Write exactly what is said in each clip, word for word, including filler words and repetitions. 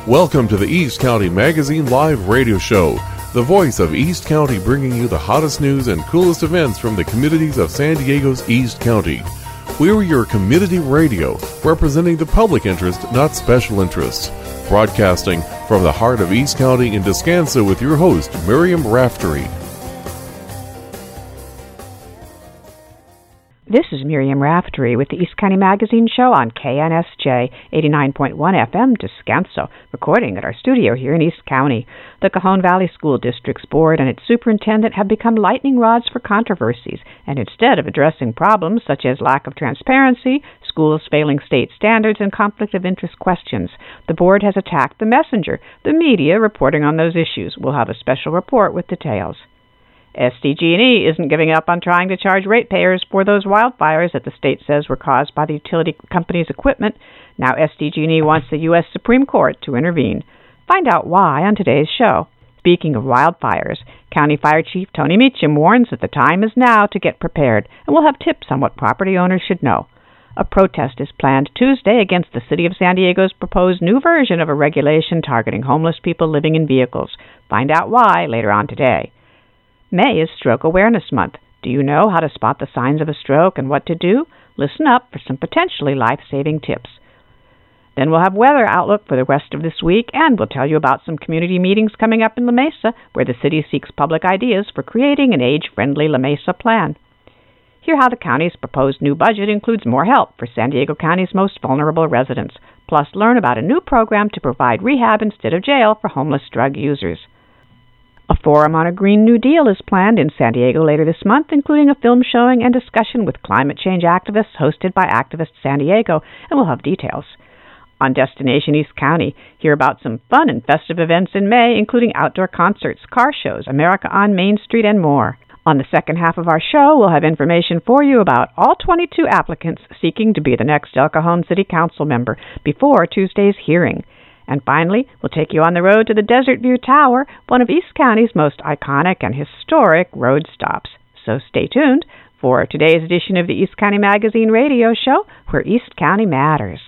Welcome to the East County Magazine Live Radio Show, the voice of East County, bringing you the hottest news and coolest events from the communities of San Diego's East County. We're your community radio, representing the public interest, not special interests. Broadcasting from the heart of East County in Descanso with your host, Miriam Raftery. This is Miriam Raftery with the East County Magazine Show on K N S J eighty-nine point one F M Descanso, recording at our studio here in East County. The Cajon Valley School District's board and its superintendent have become lightning rods for controversies, and instead of addressing problems such as lack of transparency, schools failing state standards, and conflict of interest questions, the board has attacked the messenger, the media, reporting on those issues. We'll have a special report with details. S D G and E isn't giving up on trying to charge ratepayers for those wildfires that the state says were caused by the utility company's equipment. Now S D G and E wants the U S Supreme Court to intervene. Find out why on today's show. Speaking of wildfires, County Fire Chief Tony Meacham warns that the time is now to get prepared, and we'll have tips on what property owners should know. A protest is planned Tuesday against the City of San Diego's proposed new version of a regulation targeting homeless people living in vehicles. Find out why later on today. May is Stroke Awareness Month. Do you know how to spot the signs of a stroke and what to do? Listen up for some potentially life-saving tips. Then we'll have weather outlook for the rest of this week, and we'll tell you about some community meetings coming up in La Mesa, where the city seeks public ideas for creating an age-friendly La Mesa plan. Hear how the county's proposed new budget includes more help for San Diego County's most vulnerable residents. Plus, learn about a new program to provide rehab instead of jail for homeless drug users. A forum on a Green New Deal is planned in San Diego later this month, including a film showing and discussion with climate change activists hosted by Activist San Diego, and we'll have details. On Destination East County, hear about some fun and festive events in May, including outdoor concerts, car shows, America on Main Street, and more. On the second half of our show, we'll have information for you about all twenty-two applicants seeking to be the next El Cajon City Council member before Tuesday's hearing. And finally, we'll take you on the road to the Desert View Tower, one of East County's most iconic and historic road stops. So stay tuned for today's edition of the East County Magazine Radio Show, where East County matters.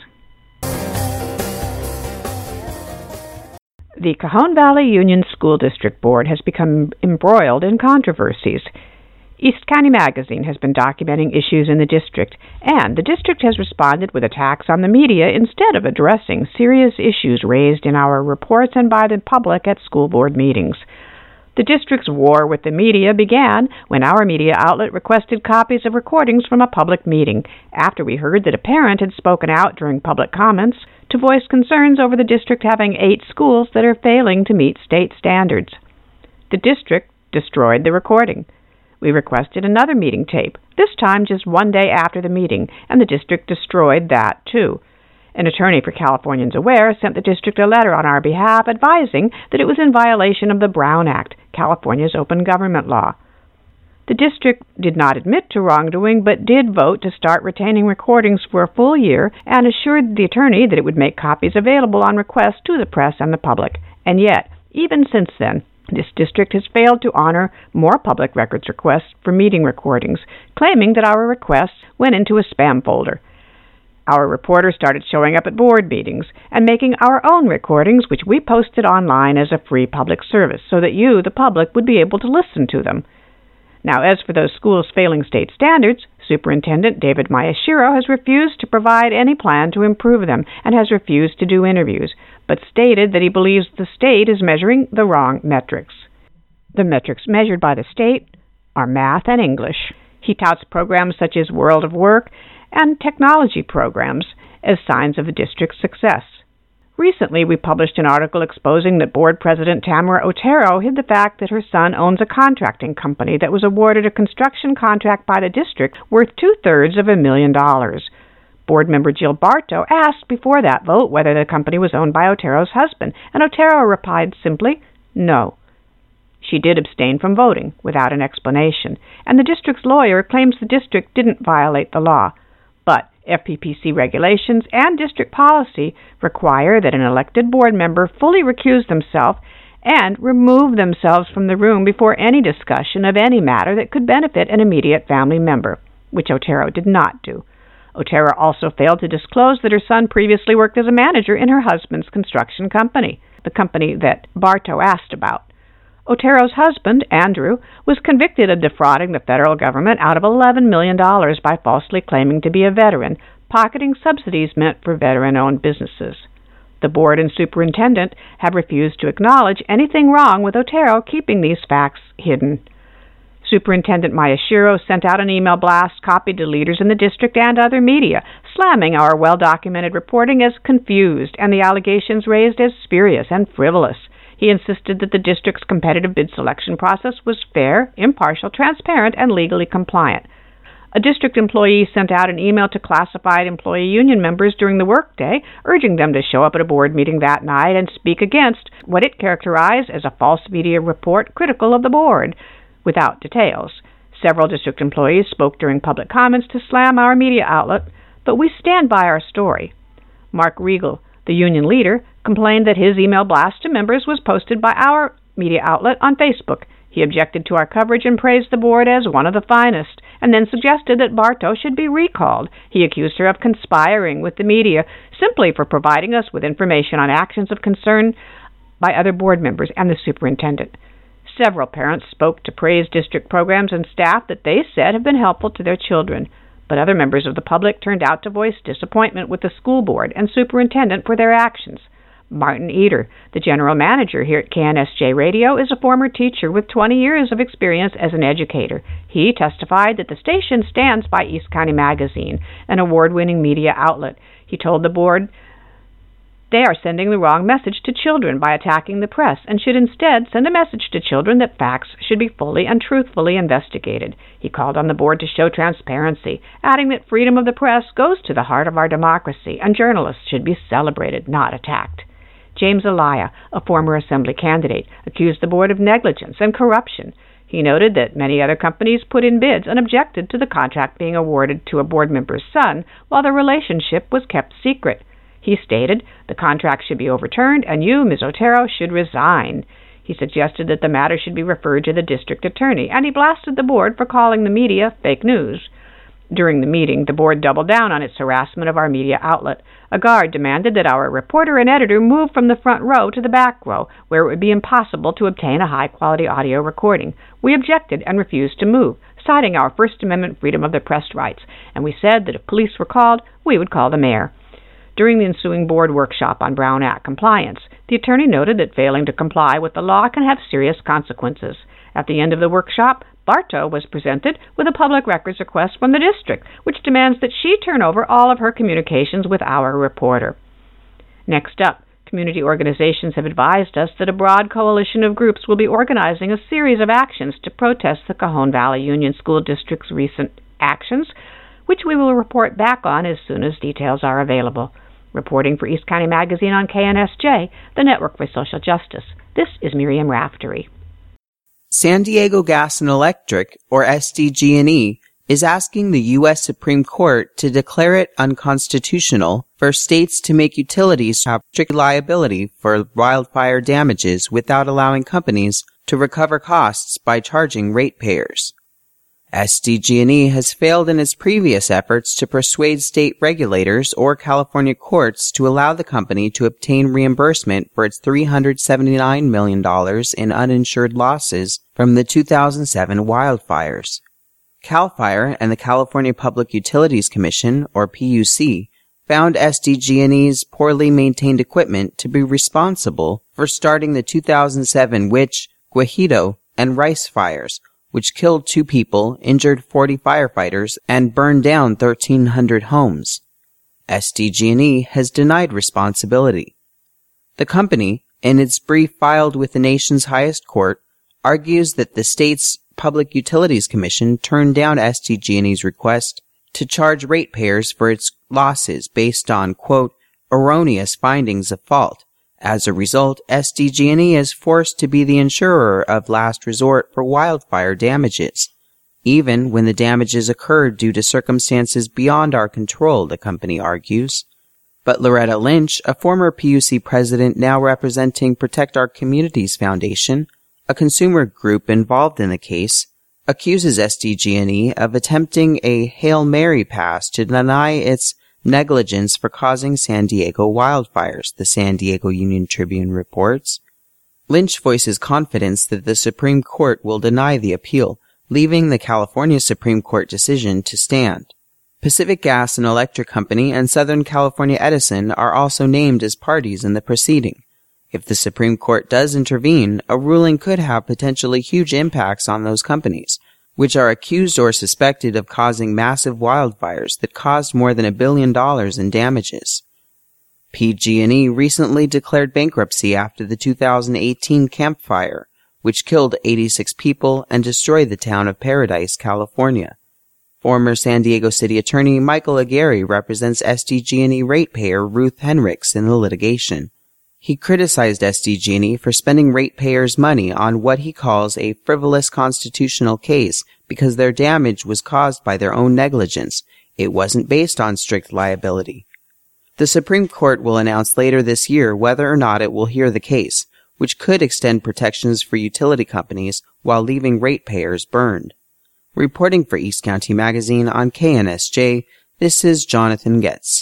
The Cajon Valley Union School District Board has become embroiled in controversies. East County Magazine has been documenting issues in the district, and the district has responded with attacks on the media instead of addressing serious issues raised in our reports and by the public at school board meetings. The district's war with the media began when our media outlet requested copies of recordings from a public meeting, after we heard that a parent had spoken out during public comments to voice concerns over the district having eight schools that are failing to meet state standards. The district destroyed the recording. We requested another meeting tape, this time just one day after the meeting, and the district destroyed that, too. An attorney for Californians Aware sent the district a letter on our behalf advising that it was in violation of the Brown Act, California's open government law. The district did not admit to wrongdoing, but did vote to start retaining recordings for a full year and assured the attorney that it would make copies available on request to the press and the public. And yet, even since then, this district has failed to honor more public records requests for meeting recordings, claiming that our requests went into a spam folder. Our reporters started showing up at board meetings and making our own recordings, which we posted online as a free public service so that you, the public, would be able to listen to them. Now, as for those schools failing state standards, Superintendent David Miyashiro has refused to provide any plan to improve them and has refused to do interviews, but stated that he believes the state is measuring the wrong metrics. The metrics measured by the state are math and English. He touts programs such as World of Work and technology programs as signs of the district's success. Recently, we published an article exposing that Board President Tamara Otero hid the fact that her son owns a contracting company that was awarded a construction contract by the district worth two-thirds of a million dollars. Board member Jill Bartow asked before that vote whether the company was owned by Otero's husband, and Otero replied simply, no. She did abstain from voting without an explanation, and the district's lawyer claims the district didn't violate the law. But F P P C regulations and district policy require that an elected board member fully recuse themselves and remove themselves from the room before any discussion of any matter that could benefit an immediate family member, which Otero did not do. Otero also failed to disclose that her son previously worked as a manager in her husband's construction company, the company that Bartow asked about. Otero's husband, Andrew, was convicted of defrauding the federal government out of eleven million dollars by falsely claiming to be a veteran, pocketing subsidies meant for veteran-owned businesses. The board and superintendent have refused to acknowledge anything wrong with Otero keeping these facts hidden. Superintendent Miyashiro sent out an email blast copied to leaders in the district and other media, slamming our well-documented reporting as confused and the allegations raised as spurious and frivolous. He insisted that the district's competitive bid selection process was fair, impartial, transparent, and legally compliant. A district employee sent out an email to classified employee union members during the workday, urging them to show up at a board meeting that night and speak against what it characterized as a false media report critical of the board, without details. Several district employees spoke during public comments to slam our media outlet, but we stand by our story. Mark Regal, the union leader, complained that his email blast to members was posted by our media outlet on Facebook. He objected to our coverage and praised the board as one of the finest, and then suggested that Bartow should be recalled. He accused her of conspiring with the media simply for providing us with information on actions of concern by other board members and the superintendent. Several parents spoke to praise district programs and staff that they said have been helpful to their children, but other members of the public turned out to voice disappointment with the school board and superintendent for their actions. Martin Eder, the general manager here at K N S J Radio, is a former teacher with twenty years of experience as an educator. He testified that the station stands by East County Magazine, an award-winning media outlet. He told the board they are sending the wrong message to children by attacking the press and should instead send a message to children that facts should be fully and truthfully investigated. He called on the board to show transparency, adding that freedom of the press goes to the heart of our democracy and journalists should be celebrated, not attacked. James Elia, a former assembly candidate, accused the board of negligence and corruption. He noted that many other companies put in bids and objected to the contract being awarded to a board member's son while the relationship was kept secret. He stated the contract should be overturned and you, Miz Otero, should resign. He suggested that the matter should be referred to the district attorney, and he blasted the board for calling the media fake news. During the meeting, the board doubled down on its harassment of our media outlet. A guard demanded that our reporter and editor move from the front row to the back row, where it would be impossible to obtain a high-quality audio recording. We objected and refused to move, citing our First Amendment freedom of the press rights, and we said that if police were called, we would call the mayor. During the ensuing board workshop on Brown Act compliance, the attorney noted that failing to comply with the law can have serious consequences. At the end of the workshop, Bartow was presented with a public records request from the district, which demands that she turn over all of her communications with our reporter. Next up, community organizations have advised us that a broad coalition of groups will be organizing a series of actions to protest the Cajon Valley Union School District's recent actions, which we will report back on as soon as details are available. Reporting for East County Magazine on K N S J, the Network for Social Justice, this is Miriam Raftery. San Diego Gas and Electric, or S D G and E, is asking the U S Supreme Court to declare it unconstitutional for states to make utilities have strict liability for wildfire damages without allowing companies to recover costs by charging ratepayers. S D G and E has failed in its previous efforts to persuade state regulators or California courts to allow the company to obtain reimbursement for its three hundred seventy-nine million dollars in uninsured losses from the two thousand seven wildfires. CAL FIRE and the California Public Utilities Commission, or P U C, found S D G and E's poorly maintained equipment to be responsible for starting the two thousand seven Witch, Guajito, and Rice fires, which killed two people, injured forty firefighters, and burned down thirteen hundred homes. S D G and E has denied responsibility. The company, in its brief filed with the nation's highest court, argues that the state's Public Utilities Commission turned down S D G and E's request to charge ratepayers for its losses based on, quote, erroneous findings of fault. As a result, S D G and E is forced to be the insurer of last resort for wildfire damages, even when the damages occurred due to circumstances beyond our control, the company argues. But Loretta Lynch, a former P U C president now representing Protect Our Communities Foundation, a consumer group involved in the case, accuses S D G and E of attempting a Hail Mary pass to deny its negligence for causing San Diego wildfires, the San Diego Union Tribune reports. Lynch voices confidence that the Supreme Court will deny the appeal, leaving the California Supreme Court decision to stand. Pacific Gas and Electric Company and Southern California Edison are also named as parties in the proceeding. If the Supreme Court does intervene, a ruling could have potentially huge impacts on those companies, which are accused or suspected of causing massive wildfires that caused more than a billion dollars in damages. P G and E recently declared bankruptcy after the two thousand eighteen Camp Fire, which killed eighty-six people and destroyed the town of Paradise, California. Former San Diego City Attorney Michael Aguirre represents S D G and E ratepayer Ruth Henricks in the litigation. He criticized S D G and E for spending ratepayers' money on what he calls a frivolous constitutional case because their damage was caused by their own negligence. It wasn't based on strict liability. The Supreme Court will announce later this year whether or not it will hear the case, which could extend protections for utility companies while leaving ratepayers burned. Reporting for East County Magazine on K N S J, this is Jonathan Getz.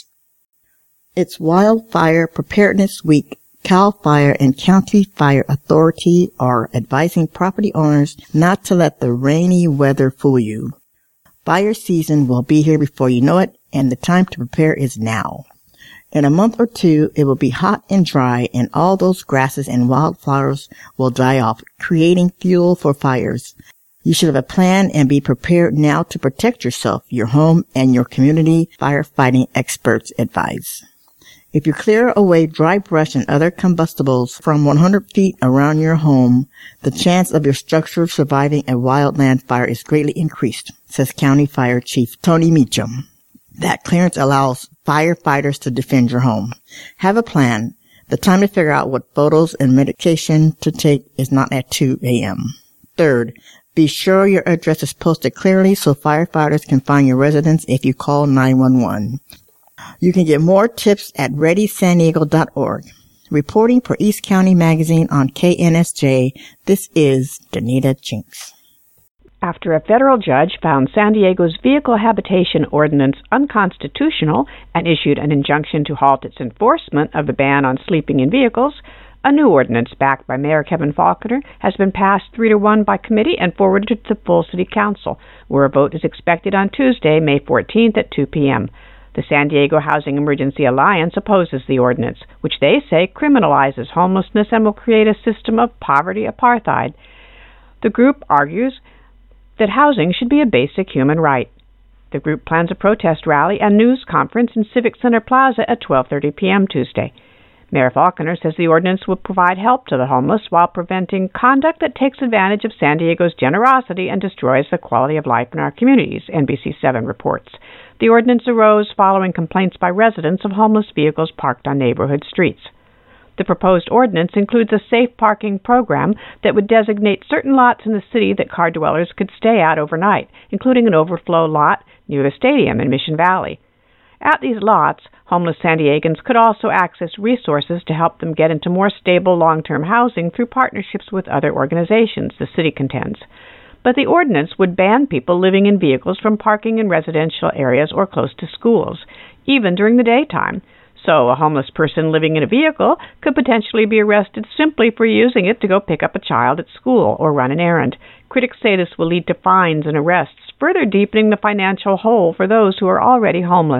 It's Wildfire Preparedness Week. CAL FIRE and County Fire Authority are advising property owners not to let the rainy weather fool you. Fire season will be here before you know it, and the time to prepare is now. In a month or two, it will be hot and dry, and all those grasses and wildflowers will die off, creating fuel for fires. You should have a plan and be prepared now to protect yourself, your home, and your community, firefighting experts advise. If you clear away dry brush and other combustibles from one hundred feet around your home, the chance of your structure surviving a wildland fire is greatly increased, says County Fire Chief Tony Meacham. That clearance allows firefighters to defend your home. Have a plan. The time to figure out what photos and medication to take is not at two a.m. Third, be sure your address is posted clearly so firefighters can find your residence if you call nine one one. You can get more tips at ready san diego dot org. Reporting for East County Magazine on K N S J, this is Danita Jinks. After a federal judge found San Diego's vehicle habitation ordinance unconstitutional and issued an injunction to halt its enforcement of the ban on sleeping in vehicles, a new ordinance backed by Mayor Kevin Faulconer has been passed three to one by committee and forwarded to the full City Council, where a vote is expected on Tuesday, May fourteenth at two p.m. The San Diego Housing Emergency Alliance opposes the ordinance, which they say criminalizes homelessness and will create a system of poverty apartheid. The group argues that housing should be a basic human right. The group plans a protest rally and news conference in Civic Center Plaza at twelve thirty p.m. Tuesday. Mayor Faulconer says the ordinance will provide help to the homeless while preventing conduct that takes advantage of San Diego's generosity and destroys the quality of life in our communities, N B C seven reports. The ordinance arose following complaints by residents of homeless vehicles parked on neighborhood streets. The proposed ordinance includes a safe parking program that would designate certain lots in the city that car dwellers could stay at overnight, including an overflow lot near the stadium in Mission Valley. At these lots, homeless San Diegans could also access resources to help them get into more stable long-term housing through partnerships with other organizations, the city contends. But the ordinance would ban people living in vehicles from parking in residential areas or close to schools, even during the daytime. So a homeless person living in a vehicle could potentially be arrested simply for using it to go pick up a child at school or run an errand. Critics say this will lead to fines and arrests, further deepening the financial hole for those who are already homeless.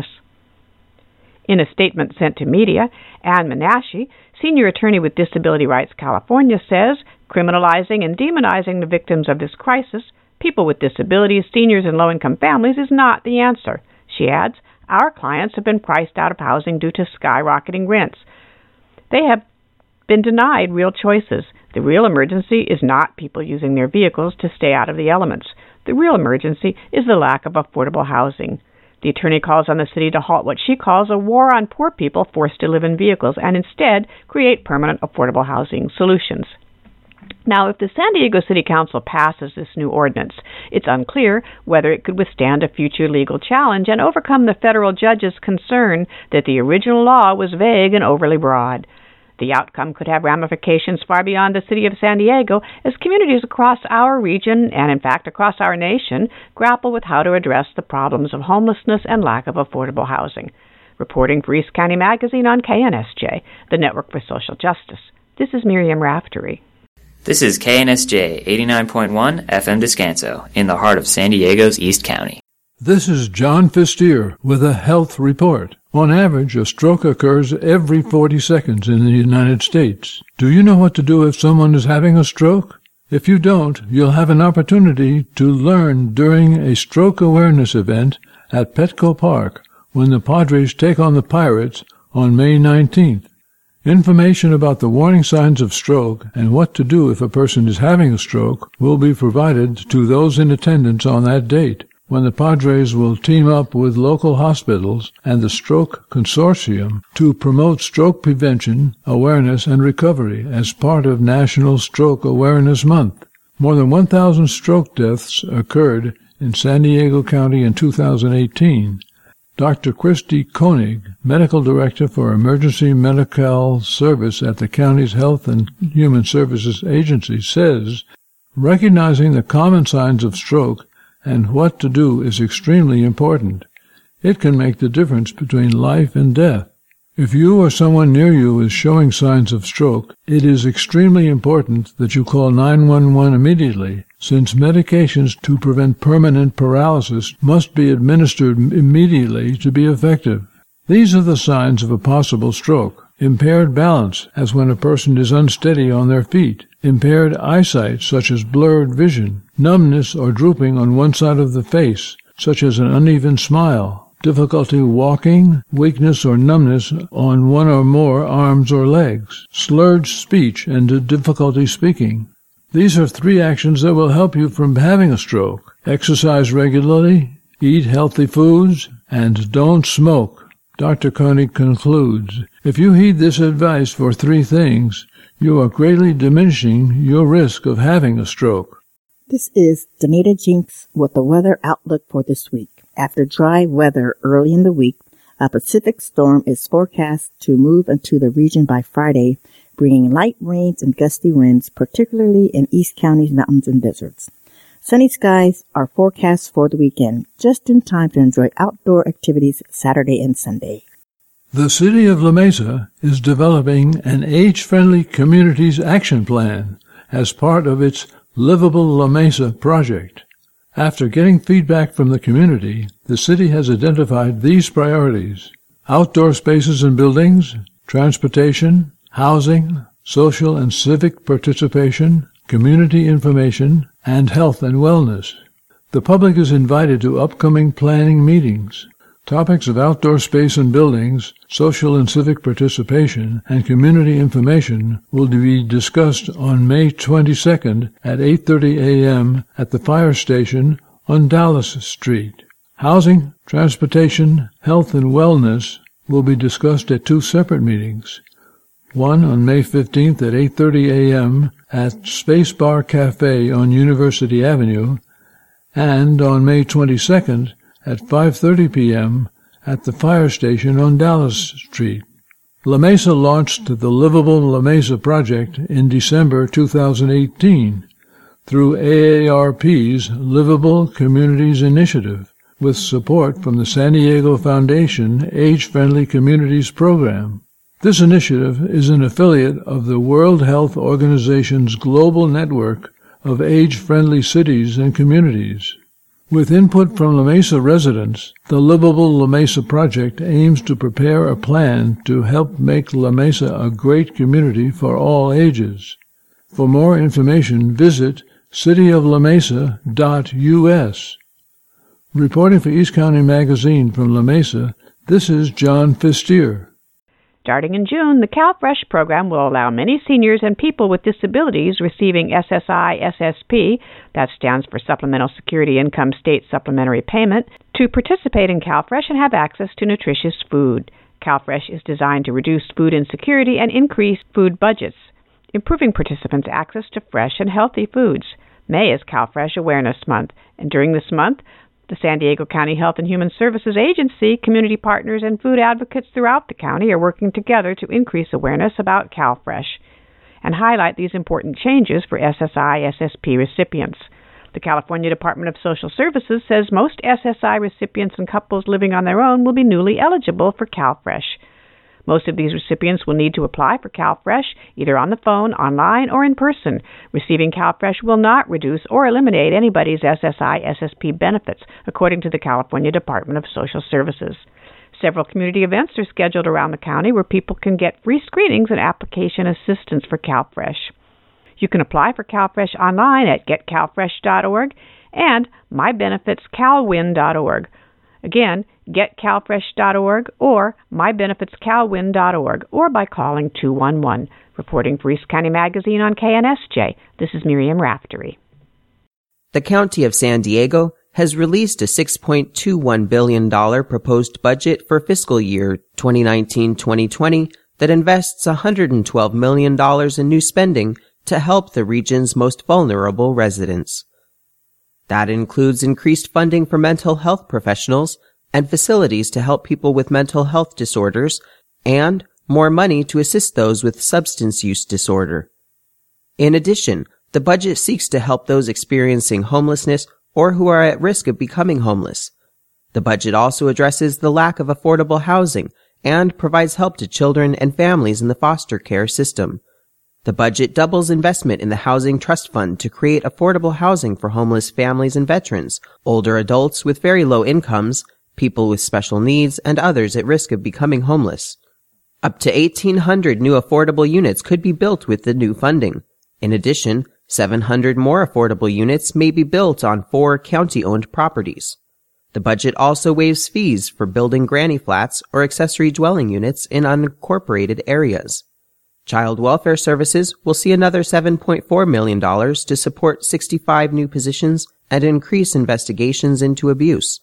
In a statement sent to media, Ann Menashe, senior attorney with Disability Rights California, says criminalizing and demonizing the victims of this crisis, people with disabilities, seniors, and low-income families, is not the answer. She adds, our clients have been priced out of housing due to skyrocketing rents. They have been denied real choices. The real emergency is not people using their vehicles to stay out of the elements. The real emergency is the lack of affordable housing. The attorney calls on the city to halt what she calls a war on poor people forced to live in vehicles and instead create permanent affordable housing solutions. Now, if the San Diego City Council passes this new ordinance, it's unclear whether it could withstand a future legal challenge and overcome the federal judge's concern that the original law was vague and overly broad. The outcome could have ramifications far beyond the city of San Diego as communities across our region, and in fact across our nation, grapple with how to address the problems of homelessness and lack of affordable housing. Reporting for East County Magazine on K N S J, the Network for Social Justice. This is Miriam Raftery. This is K N S J eighty-nine point one F M Descanso, in the heart of San Diego's East County. This is John Fistier with a health report. On average, a stroke occurs every forty seconds in the United States. Do you know what to do if someone is having a stroke? If you don't, you'll have an opportunity to learn during a stroke awareness event at Petco Park when the Padres take on the Pirates on May nineteenth. Information about the warning signs of stroke and what to do if a person is having a stroke will be provided to those in attendance on that date, when the Padres will team up with local hospitals and the Stroke Consortium to promote stroke prevention, awareness, and recovery as part of National Stroke Awareness Month. More than one thousand stroke deaths occurred in San Diego County in two thousand eighteen. Doctor Christy Koenig, Medical Director for Emergency Medical Service at the county's Health and Human Services Agency, says, recognizing the common signs of stroke and what to do is extremely important. It can make the difference between life and death. If you or someone near you is showing signs of stroke, it is extremely important that you call nine one one immediately, since medications to prevent permanent paralysis must be administered immediately to be effective. These are the signs of a possible stroke. Impaired balance, as when a person is unsteady on their feet. Impaired eyesight, such as blurred vision. Numbness or drooping on one side of the face, such as an uneven smile. Difficulty walking, weakness or numbness on one or more arms or legs. Slurred speech and difficulty speaking. These are three actions that will help you from having a stroke. Exercise regularly, eat healthy foods, and don't smoke. Doctor Koenig concludes, if you heed this advice for three things, you are greatly diminishing your risk of having a stroke. This is Danita Jinks with the weather outlook for this week. After dry weather early in the week, a Pacific storm is forecast to move into the region by Friday, bringing light rains and gusty winds, particularly in East County's mountains and deserts. Sunny skies are forecast for the weekend, just in time to enjoy outdoor activities Saturday and Sunday. The City of La Mesa is developing an age-friendly communities action plan as part of its Livable La Mesa project. After getting feedback from the community, the city has identified these priorities: outdoor spaces and buildings, transportation, housing, social and civic participation, community information, and health and wellness. The public is invited to upcoming planning meetings. Topics of outdoor space and buildings, social and civic participation, and community information will be discussed on May twenty-second at eight thirty a.m. at the fire station on Dallas Street. Housing, transportation, health, and wellness will be discussed at two separate meetings. One on May fifteenth at eight thirty a.m. at Space Bar Cafe on University Avenue, and on May twenty-second at five thirty p.m. at the fire station on Dallas Street. La Mesa launched the Livable La Mesa project in December two thousand eighteen through A A R P's Livable Communities Initiative, with support from the San Diego Foundation Age-Friendly Communities Program. This initiative is an affiliate of the World Health Organization's global network of age-friendly cities and communities. With input from La Mesa residents, the Livable La Mesa project aims to prepare a plan to help make La Mesa a great community for all ages. For more information, visit city of la mesa dot u s. Reporting for East County Magazine from La Mesa, this is John Fistier. Starting in June, the CalFresh program will allow many seniors and people with disabilities receiving S S I S S P, that stands for Supplemental Security Income State Supplementary Payment, to participate in CalFresh and have access to nutritious food. CalFresh is designed to reduce food insecurity and increase food budgets, improving participants' access to fresh and healthy foods. May is CalFresh Awareness Month, and during this month, The San Diego County Health and Human Services Agency, community partners, and food advocates throughout the county are working together to increase awareness about CalFresh and highlight these important changes for S S I S S P recipients. The California Department of Social Services says most S S I recipients and couples living on their own will be newly eligible for CalFresh. Most of these recipients will need to apply for CalFresh either on the phone, online, or in person. Receiving CalFresh will not reduce or eliminate anybody's S S I S S P benefits, according to the California Department of Social Services. Several community events are scheduled around the county where people can get free screenings and application assistance for CalFresh. You can apply for CalFresh online at get cal fresh dot org and my benefits cal win dot org. Again, get cal fresh dot org or my benefits cal win dot org, or by calling two one one. Reporting for East County Magazine on K N S J, this is Miriam Raftery. The County of San Diego has released a six point two one billion dollars proposed budget for fiscal year twenty nineteen twenty twenty that invests one hundred twelve million dollars in new spending to help the region's most vulnerable residents. That includes increased funding for mental health professionals and facilities to help people with mental health disorders, and more money to assist those with substance use disorder. In addition, the budget seeks to help those experiencing homelessness or who are at risk of becoming homeless. The budget also addresses the lack of affordable housing and provides help to children and families in the foster care system. The budget doubles investment in the Housing Trust Fund to create affordable housing for homeless families and veterans, older adults with very low incomes, people with special needs, and others at risk of becoming homeless. Up to eighteen hundred new affordable units could be built with the new funding. In addition, seven hundred more affordable units may be built on four county-owned properties. The budget also waives fees for building granny flats or accessory dwelling units in unincorporated areas. Child Welfare Services will see another seven point four million dollars to support sixty-five new positions and increase investigations into abuse.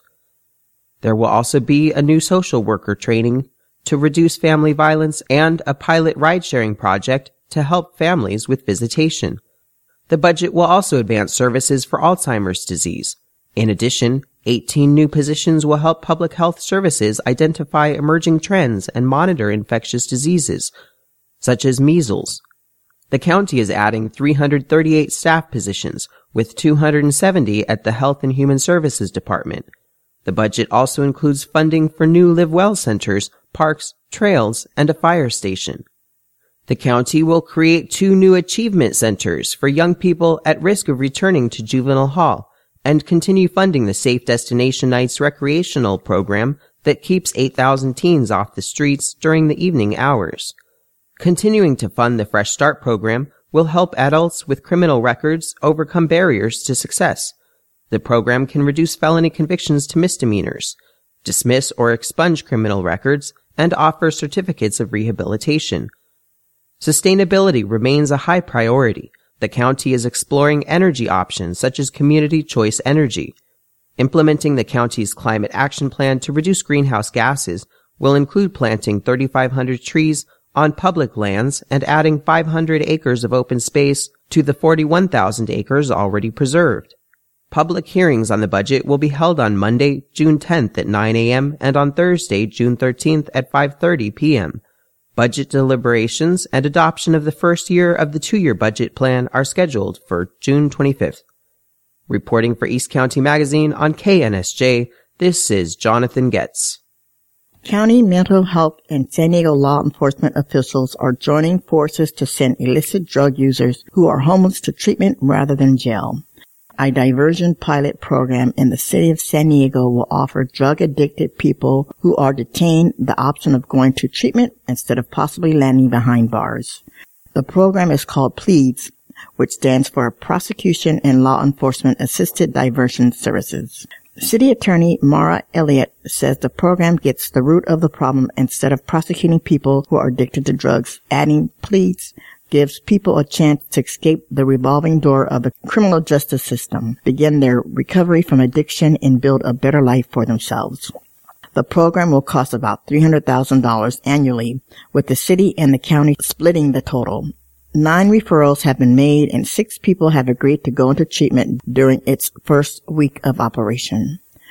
There will also be a new social worker training to reduce family violence and a pilot ride-sharing project to help families with visitation. The budget will also advance services for Alzheimer's disease. In addition, eighteen new positions will help public health services identify emerging trends and monitor infectious diseases, such as measles. The county is adding three hundred thirty-eight staff positions, with two hundred seventy at the Health and Human Services Department. The budget also includes funding for new Live Well centers, parks, trails, and a fire station. The county will create two new achievement centers for young people at risk of returning to juvenile hall and continue funding the Safe Destination Nights recreational program that keeps eight thousand teens off the streets during the evening hours. Continuing to fund the Fresh Start program will help adults with criminal records overcome barriers to success. The program can reduce felony convictions to misdemeanors, dismiss or expunge criminal records, and offer certificates of rehabilitation. Sustainability remains a high priority. The county is exploring energy options such as community choice energy. Implementing the county's climate action plan to reduce greenhouse gases will include planting thirty-five hundred trees on public lands and adding five hundred acres of open space to the forty-one thousand acres already preserved. Public hearings on the budget will be held on Monday, June tenth at nine a.m. and on Thursday, June thirteenth at five thirty p.m. Budget deliberations and adoption of the first year of the two-year budget plan are scheduled for June twenty-fifth. Reporting for East County Magazine on K N S J, this is Jonathan Getz. County mental health and San Diego law enforcement officials are joining forces to send illicit drug users who are homeless to treatment rather than jail. A diversion pilot program in the city of San Diego will offer drug-addicted people who are detained the option of going to treatment instead of possibly landing behind bars. The program is called PLEADS, which stands for Prosecution and Law Enforcement Assisted Diversion Services. City Attorney Mara Elliott says the program gets the root of the problem instead of prosecuting people who are addicted to drugs, adding PLEADS gives people a chance to escape the revolving door of the criminal justice system, begin their recovery from addiction, and build a better life for themselves. The program will cost about three hundred thousand dollars annually, with the city and the county splitting the total. Nine referrals have been made and six people have agreed to go into treatment during its first week of operation.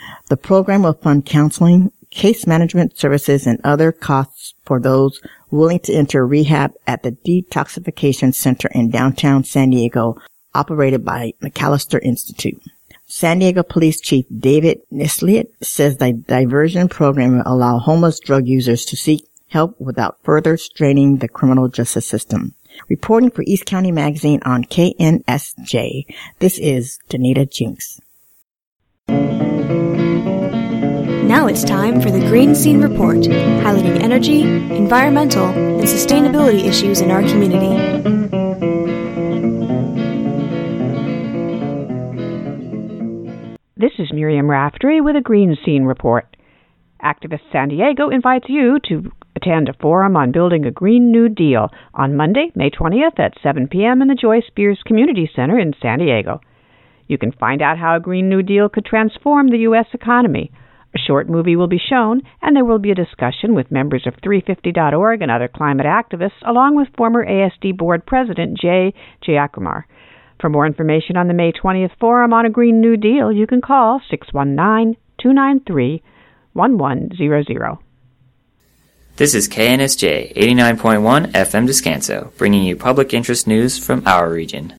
The program will fund counseling, case management services, and other costs for those willing to enter rehab at the Detoxification Center in downtown San Diego, operated by McAllister Institute. San Diego Police Chief David Nisliet says the diversion program will allow homeless drug users to seek help without further straining the criminal justice system. Reporting for East County Magazine on K N S J, this is Danita Jinks. Now it's time for the Green Scene Report, highlighting energy, environmental, and sustainability issues in our community. This is Miriam Raftery with a Green Scene Report. Activist San Diego invites you to attend a forum on building a Green New Deal on Monday, May twentieth at seven p.m. in the Joyce Beers Community Center in San Diego. You can find out how a Green New Deal could transform the U S economy. A short movie will be shown, and there will be a discussion with members of three fifty dot org and other climate activists, along with former A S D Board President Jay Giacomo. For more information on the May twentieth Forum on a Green New Deal, you can call six one nine, two nine three, one one zero zero. This is K N S J eighty-nine point one F M Descanso, bringing you public interest news from our region.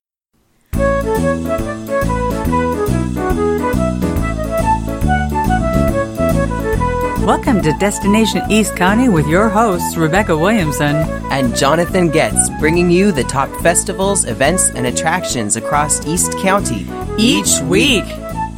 Welcome to Destination East County with your hosts, Rebecca Williamson and Jonathan Getz, bringing you the top festivals, events, and attractions across East County each week.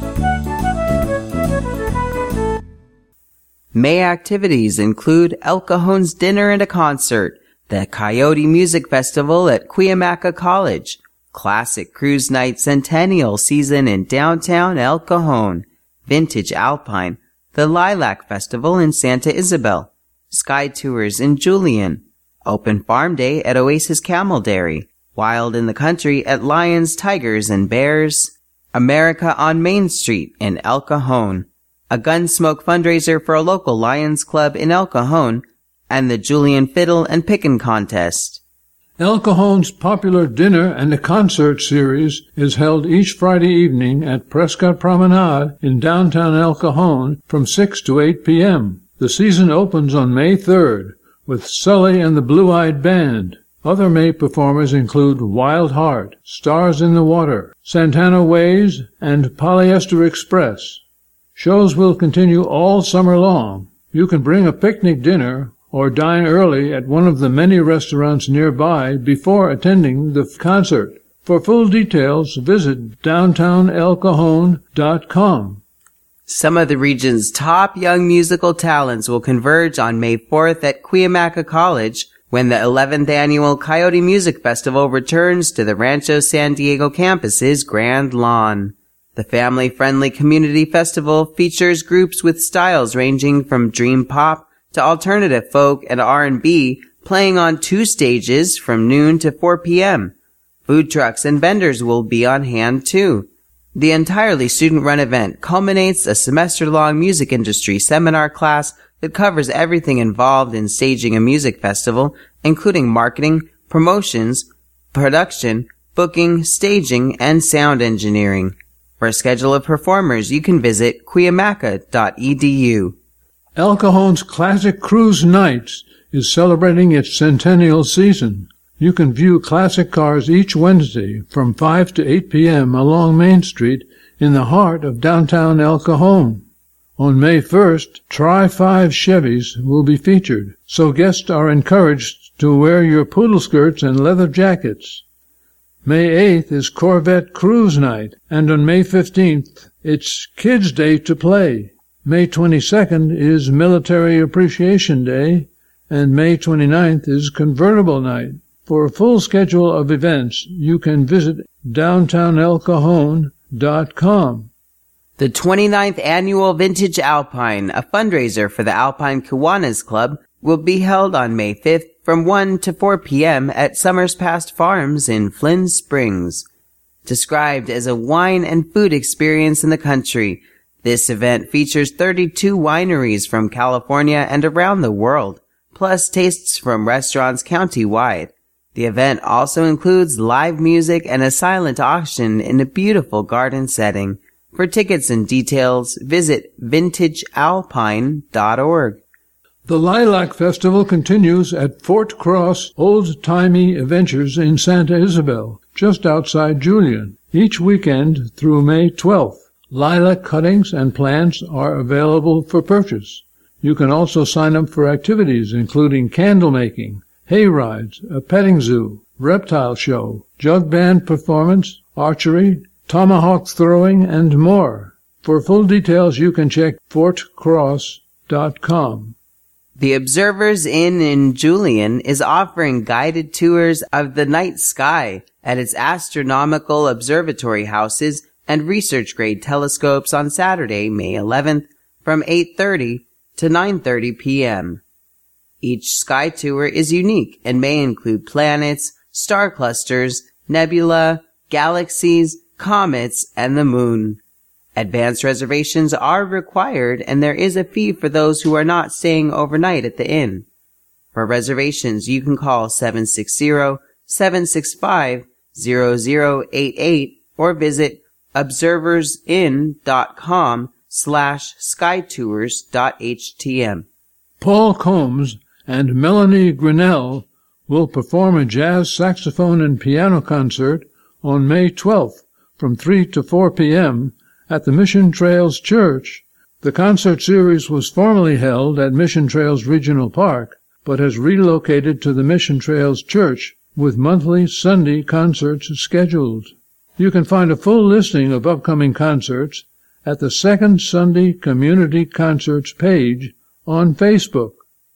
May activities include El Cajon's Dinner and a Concert, the Coyote Music Festival at Cuyamaca College, Classic Cruise Night Centennial Season in downtown El Cajon, Vintage Alpine, the Lilac Festival in Santa Isabel, Sky Tours in Julian, Open Farm Day at Oasis Camel Dairy, Wild in the Country at Lions, Tigers, and Bears, America on Main Street in El Cajon, a Gunsmoke fundraiser for a local Lions Club in El Cajon, and the Julian Fiddle and Pickin' Contest. El Cajon's popular Dinner and a Concert series is held each Friday evening at Prescott Promenade in downtown El Cajon from six to eight p.m. The season opens on May third with Sully and the Blue-Eyed Band. Other May performers include Wild Heart, Stars in the Water, Santana Ways, and Polyester Express. Shows will continue all summer long. You can bring a picnic dinner or dine early at one of the many restaurants nearby before attending the concert. For full details, visit downtown el cajon dot com. Some of the region's top young musical talents will converge on May fourth at Cuyamaca College when the eleventh Annual Coyote Music Festival returns to the Rancho San Diego campus's Grand Lawn. The family-friendly community festival features groups with styles ranging from dream pop to alternative folk and R and B, playing on two stages from noon to four p.m. Food trucks and vendors will be on hand too. The entirely student-run event culminates a semester-long music industry seminar class that covers everything involved in staging a music festival, including marketing, promotions, production, booking, staging, and sound engineering. For a schedule of performers, you can visit cuyamaca dot e d u. El Cajon's Classic Cruise Nights is celebrating its centennial season. You can view classic cars each Wednesday from five to eight p.m. along Main Street in the heart of downtown El Cajon. On May first, Tri five Chevys will be featured, so guests are encouraged to wear your poodle skirts and leather jackets. May eighth is Corvette Cruise Night, and on May fifteenth, it's Kids' Day to play. May twenty-second is Military Appreciation Day, and May twenty-ninth is Convertible Night. For a full schedule of events, you can visit downtown el cajon dot com. The twenty-ninth Annual Vintage Alpine, a fundraiser for the Alpine Kiwanis Club, will be held on May fifth from one to four p.m. at Summers Past Farms in Flynn Springs. Described as a wine and food experience in the country, this event features thirty-two wineries from California and around the world, plus tastes from restaurants county-wide. The event also includes live music and a silent auction in a beautiful garden setting. For tickets and details, visit vintage alpine dot org. The Lilac Festival continues at Fort Cross Old Timey Adventures in Santa Isabel, just outside Julian, each weekend through May twelfth. Lilac cuttings and plants are available for purchase. You can also sign up for activities including candle making, hay rides, a petting zoo, reptile show, jug band performance, archery, tomahawk throwing, and more. For full details, you can check fort cross dot com. The Observers Inn in Julian is offering guided tours of the night sky at its astronomical observatory houses and research-grade telescopes on Saturday, May eleventh, from eight thirty to nine thirty p.m. Each sky tour is unique and may include planets, star clusters, nebula, galaxies, comets, and the moon. Advance reservations are required, and there is a fee for those who are not staying overnight at the inn. For reservations, you can call seven six zero, seven six five, zero zero eight eight or visit observersin.com slash skytours.htm. Paul Combs and Melanie Grinnell will perform a jazz saxophone and piano concert on May twelfth from three to four p.m. at the Mission Trails Church. The concert series was formerly held at Mission Trails Regional Park, but has relocated to the Mission Trails Church with monthly Sunday concerts scheduled. You can find a full listing of upcoming concerts at the Second Sunday Community Concerts page on Facebook.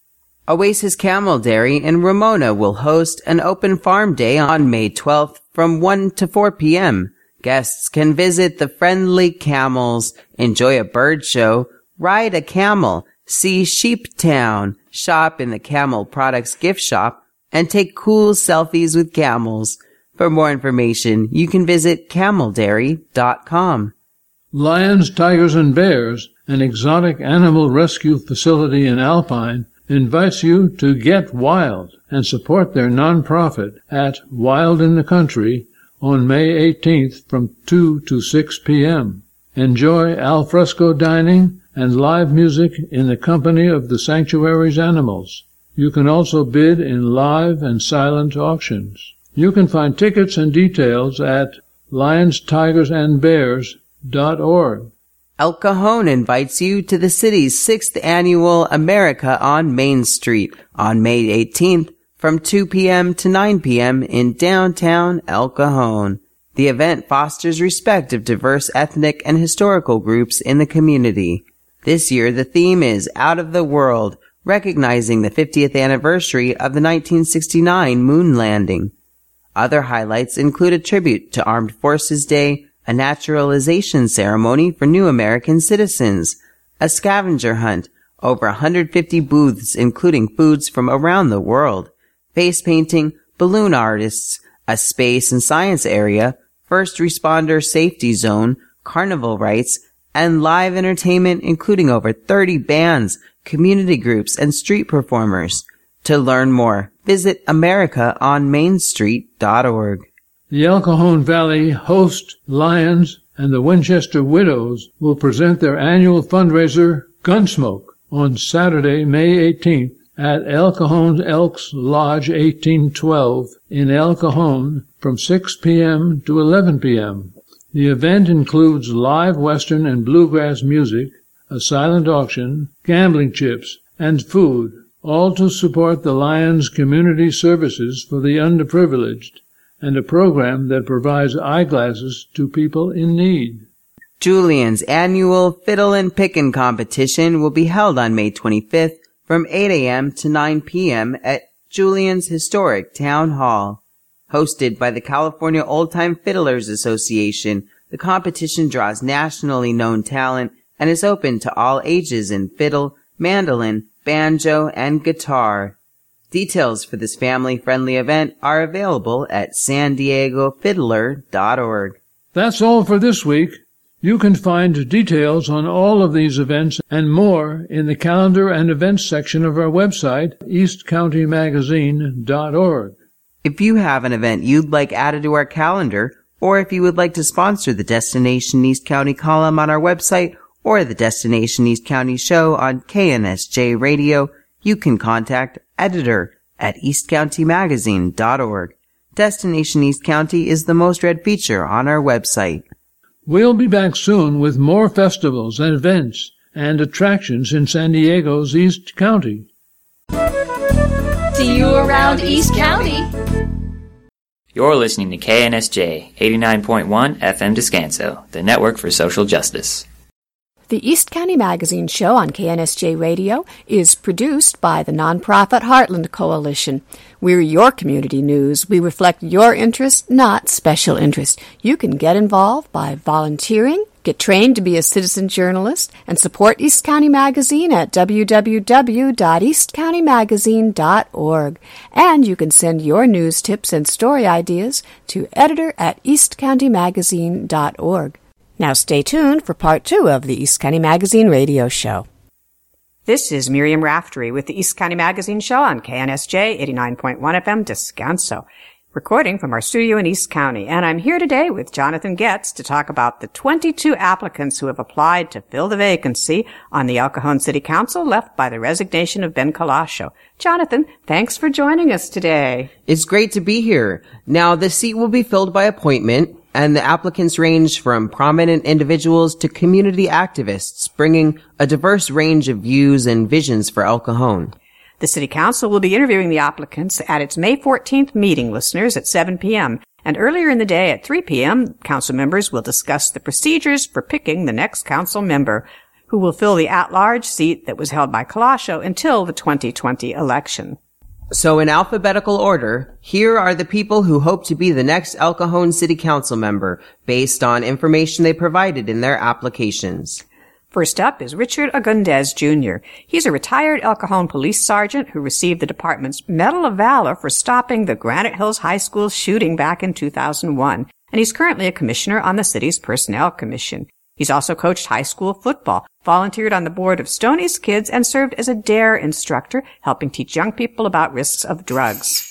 Oasis Camel Dairy in Ramona will host an open farm day on May twelfth from one to four p.m. Guests can visit the friendly camels, enjoy a bird show, ride a camel, see Sheep Town, shop in the Camel Products gift shop, and take cool selfies with camels. For more information, you can visit camel dairy dot com. Lions, Tigers, and Bears, an exotic animal rescue facility in Alpine, invites you to get wild and support their nonprofit at Wild in the Country on May eighteenth from two to six p.m. Enjoy al fresco dining and live music in the company of the sanctuary's animals. You can also bid in live and silent auctions. You can find tickets and details at lions tigers and bears dot org. El Cajon invites you to the city's sixth annual America on Main Street on May eighteenth from two p.m. to nine p.m. in downtown El Cajon. The event fosters respect of diverse ethnic and historical groups in the community. This year, the theme is Out of the World, recognizing the fiftieth anniversary of the nineteen sixty-nine moon landing. Other highlights include a tribute to Armed Forces Day, a naturalization ceremony for new American citizens, a scavenger hunt, over one hundred fifty booths including foods from around the world, face painting, balloon artists, a space and science area, first responder safety zone, carnival rides, and live entertainment including over thirty bands, community groups, and street performers. To learn more, visit america on main street dot org. The El Cajon Valley Host Lions and the Winchester Widows will present their annual fundraiser, Gunsmoke, on Saturday, May eighteenth at El Cajon Elks Lodge eighteen twelve in El Cajon from six p.m. to eleven p.m. The event includes live Western and bluegrass music, a silent auction, gambling chips, and food, all to support the Lions Community Services for the Underprivileged, and a program that provides eyeglasses to people in need. Julian's annual Fiddle and Pickin' competition will be held on May twenty-fifth from eight a.m. to nine p.m. at Julian's Historic Town Hall. Hosted by the California Old Time Fiddlers Association, the competition draws nationally known talent and is open to all ages in fiddle, mandolin, banjo, and guitar. Details for this family-friendly event are available at san diego fiddler dot org. That's all for this week. You can find details on all of these events and more in the calendar and events section of our website, east county magazine dot org. If you have an event you'd like added to our calendar, or if you would like to sponsor the Destination East County column on our website or the Destination East County show on K N S J Radio, you can contact editor at east county magazine dot org. Destination East County is the most read feature on our website. We'll be back soon with more festivals and events and attractions in San Diego's East County. See you around East County. You're listening to K N S J eighty-nine point one F M Descanso, the network for social justice. The East County Magazine show on K N S J Radio is produced by the nonprofit Heartland Coalition. We're your community news. We reflect your interest, not special interest. You can get involved by volunteering, get trained to be a citizen journalist, and support East County Magazine at w w w dot east county magazine dot org. And you can send your news tips and story ideas to editor at east county magazine dot org. Now stay tuned for part two of the East County Magazine radio show. This is Miriam Raftery with the East County Magazine show on K N S J eighty-nine point one F M Descanso, recording from our studio in East County. And I'm here today with Jonathan Getz to talk about the twenty-two applicants who have applied to fill the vacancy on the El Cajon City Council left by the resignation of Ben Colascio. Jonathan, thanks for joining us today. It's great to be here. Now, the seat will be filled by appointment, and the applicants range from prominent individuals to community activists, bringing a diverse range of views and visions for El Cajon. The City Council will be interviewing the applicants at its May fourteenth meeting, listeners, at seven p.m. And earlier in the day at three p.m., council members will discuss the procedures for picking the next council member, who will fill the at-large seat that was held by Colascio until the twenty twenty election. So in alphabetical order, here are the people who hope to be the next El Cajon City Council member based on information they provided in their applications. First up is Richard Agundez, Junior He's a retired El Cajon police sergeant who received the department's Medal of Valor for stopping the Granite Hills High School shooting back in two thousand one, and he's currently a commissioner on the city's Personnel Commission. He's also coached high school football, volunteered on the board of Stoney's Kids, and served as a DARE instructor, helping teach young people about risks of drugs.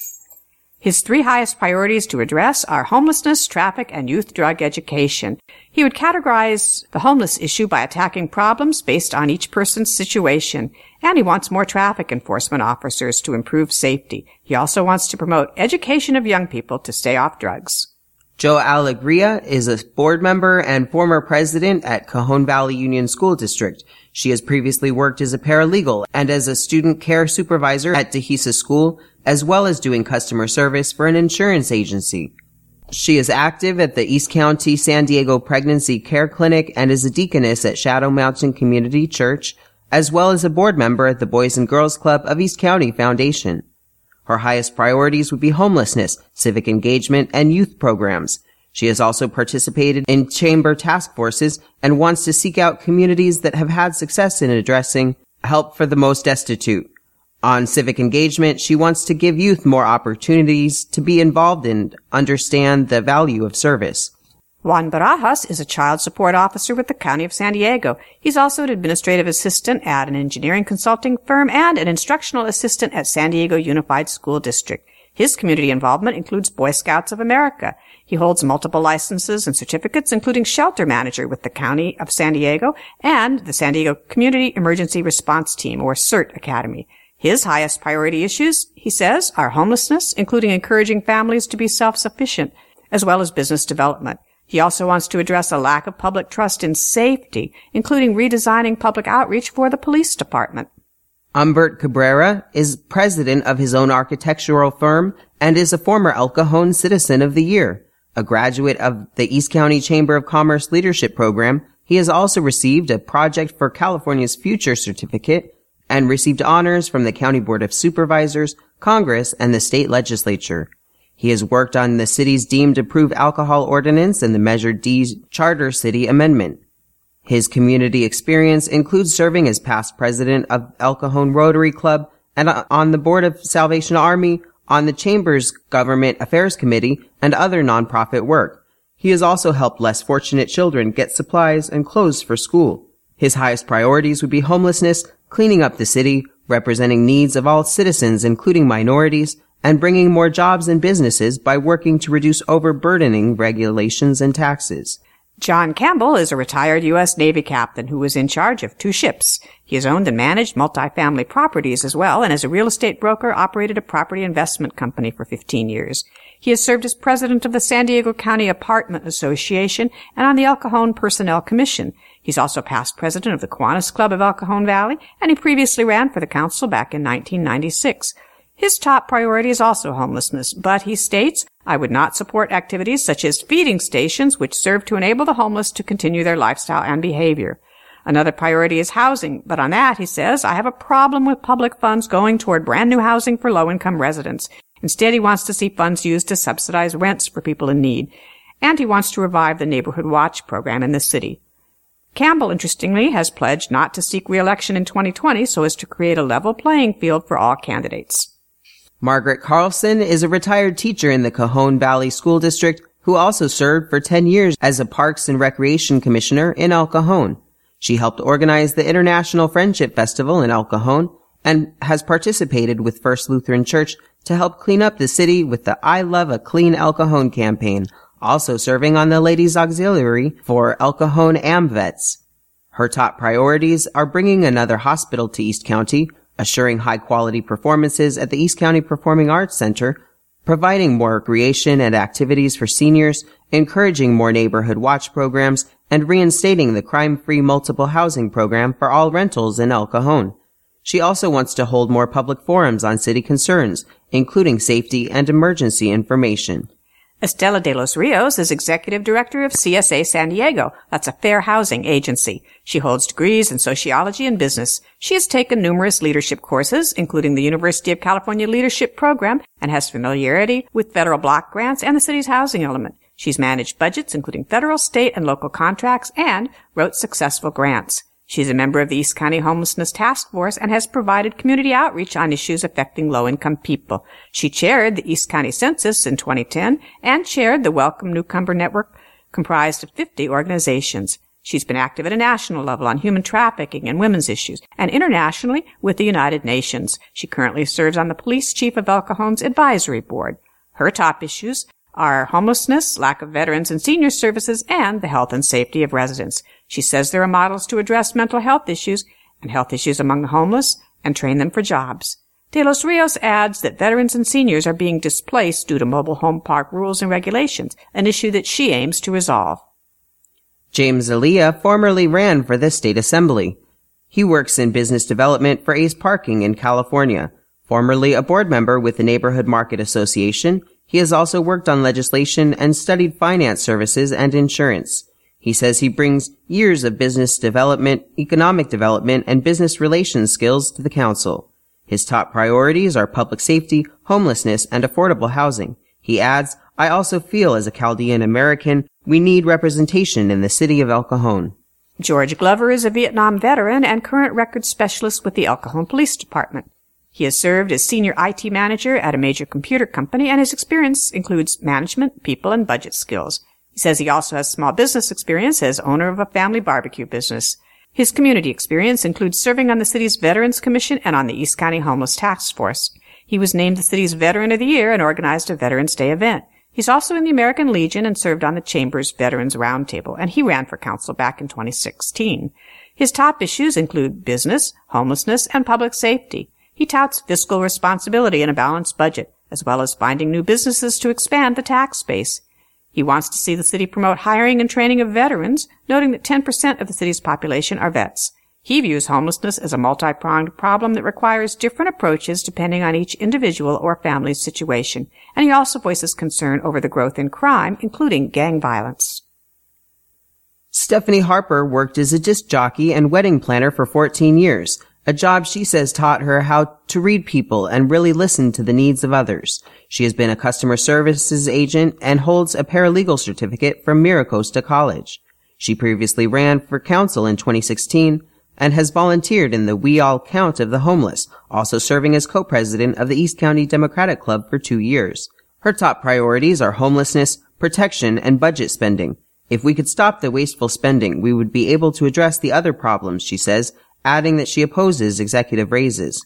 His three highest priorities to address are homelessness, traffic, and youth drug education. He would categorize the homeless issue by attacking problems based on each person's situation, and he wants more traffic enforcement officers to improve safety. He also wants to promote education of young people to stay off drugs. Joe Alegria is a board member and former president at Cajon Valley Union School District. She has previously worked as a paralegal and as a student care supervisor at Dehesa School, as well as doing customer service for an insurance agency. She is active at the East County San Diego Pregnancy Care Clinic and is a deaconess at Shadow Mountain Community Church, as well as a board member at the Boys and Girls Club of East County Foundation. Her highest priorities would be homelessness, civic engagement, and youth programs. She has also participated in chamber task forces and wants to seek out communities that have had success in addressing help for the most destitute. On civic engagement, she wants to give youth more opportunities to be involved and understand the value of service. Juan Barajas is a child support officer with the County of San Diego. He's also an administrative assistant at an engineering consulting firm and an instructional assistant at San Diego Unified School District. His community involvement includes Boy Scouts of America. He holds multiple licenses and certificates, including shelter manager with the County of San Diego and the San Diego Community Emergency Response Team, or CERT Academy. His highest priority issues, he says, are homelessness, including encouraging families to be self-sufficient, as well as business development. He also wants to address a lack of public trust in safety, including redesigning public outreach for the police department. Humbert Cabrera is president of his own architectural firm and is a former El Cajon Citizen of the Year. A graduate of the East County Chamber of Commerce Leadership Program, he has also received a Project for California's Future certificate and received honors from the County Board of Supervisors, Congress, and the state legislature. He has worked on the city's deemed approved alcohol ordinance and the Measure D Charter City Amendment. His community experience includes serving as past president of El Cajon Rotary Club and on the board of Salvation Army, on the Chamber's Government Affairs Committee, and other nonprofit work. He has also helped less fortunate children get supplies and clothes for school. His highest priorities would be homelessness, cleaning up the city, representing needs of all citizens, including minorities, and bringing more jobs and businesses by working to reduce overburdening regulations and taxes. John Campbell is a retired U S Navy captain who was in charge of two ships. He has owned and managed multifamily properties as well, and as a real estate broker operated a property investment company for fifteen years. He has served as president of the San Diego County Apartment Association and on the El Cajon Personnel Commission. He's also past president of the Kiwanis Club of El Cajon Valley, and he previously ran for the council back in nineteen ninety-six. His top priority is also homelessness, but he states, I would not support activities such as feeding stations which serve to enable the homeless to continue their lifestyle and behavior. Another priority is housing, but on that, he says, I have a problem with public funds going toward brand new housing for low-income residents. Instead, he wants to see funds used to subsidize rents for people in need, and he wants to revive the Neighborhood Watch program in the city. Campbell, interestingly, has pledged not to seek re-election in twenty twenty so as to create a level playing field for all candidates. Margaret Carlson is a retired teacher in the Cajon Valley School District who also served for ten years as a Parks and Recreation Commissioner in El Cajon. She helped organize the International Friendship Festival in El Cajon and has participated with First Lutheran Church to help clean up the city with the I Love a Clean El Cajon campaign, also serving on the Ladies Auxiliary for El Cajon AMVETS. Her top priorities are bringing another hospital to East County, assuring high-quality performances at the East County Performing Arts Center, providing more recreation and activities for seniors, encouraging more neighborhood watch programs, and reinstating the crime-free multiple housing program for all rentals in El Cajon. She also wants to hold more public forums on city concerns, including safety and emergency information. Estela de los Rios is executive director of C S A San Diego. That's a fair housing agency. She holds degrees in sociology and business. She has taken numerous leadership courses, including the University of California Leadership Program, and has familiarity with federal block grants and the city's housing element. She's managed budgets, including federal, state, and local contracts, and wrote successful grants. She's a member of the East County Homelessness Task Force and has provided community outreach on issues affecting low-income people. She chaired the East County Census in twenty ten and chaired the Welcome Newcomer Network, comprised of fifty organizations. She's been active at a national level on human trafficking and women's issues, and internationally with the United Nations. She currently serves on the Police Chief of El Cajon's Advisory Board. Her top issues are homelessness, lack of veterans and senior services, and the health and safety of residents. She says there are models to address mental health issues and health issues among the homeless and train them for jobs. De los Rios adds that veterans and seniors are being displaced due to mobile home park rules and regulations, an issue that she aims to resolve. James Aaliyah formerly ran for the state assembly. He works in business development for Ace Parking in California. Formerly a board member with the Neighborhood Market Association, he has also worked on legislation and studied finance services and insurance. He says he brings years of business development, economic development, and business relations skills to the council. His top priorities are public safety, homelessness, and affordable housing. He adds, I also feel as a Chaldean American, we need representation in the city of El Cajon. George Glover is a Vietnam veteran and current records specialist with the El Cajon Police Department. He has served as senior I T manager at a major computer company, and his experience includes management, people, and budget skills. He says he also has small business experience as owner of a family barbecue business. His community experience includes serving on the city's Veterans Commission and on the East County Homeless Task Force. He was named the city's Veteran of the Year and organized a Veterans Day event. He's also in the American Legion and served on the Chamber's Veterans Roundtable, and he ran for council back in twenty sixteen. His top issues include business, homelessness, and public safety. He touts fiscal responsibility and a balanced budget, as well as finding new businesses to expand the tax base. He wants to see the city promote hiring and training of veterans, noting that ten percent of the city's population are vets. He views homelessness as a multi-pronged problem that requires different approaches depending on each individual or family's situation, and he also voices concern over the growth in crime, including gang violence. Stephanie Harper worked as a disc jockey and wedding planner for fourteen years, a job she says taught her how to read people and really listen to the needs of others. She has been a customer services agent and holds a paralegal certificate from Miracosta College. She previously ran for council in twenty sixteen and has volunteered in the We All Count of the Homeless, also serving as co-president of the East County Democratic Club for two years. Her top priorities are homelessness, protection, and budget spending. If we could stop the wasteful spending, we would be able to address the other problems, she says, adding that she opposes executive raises.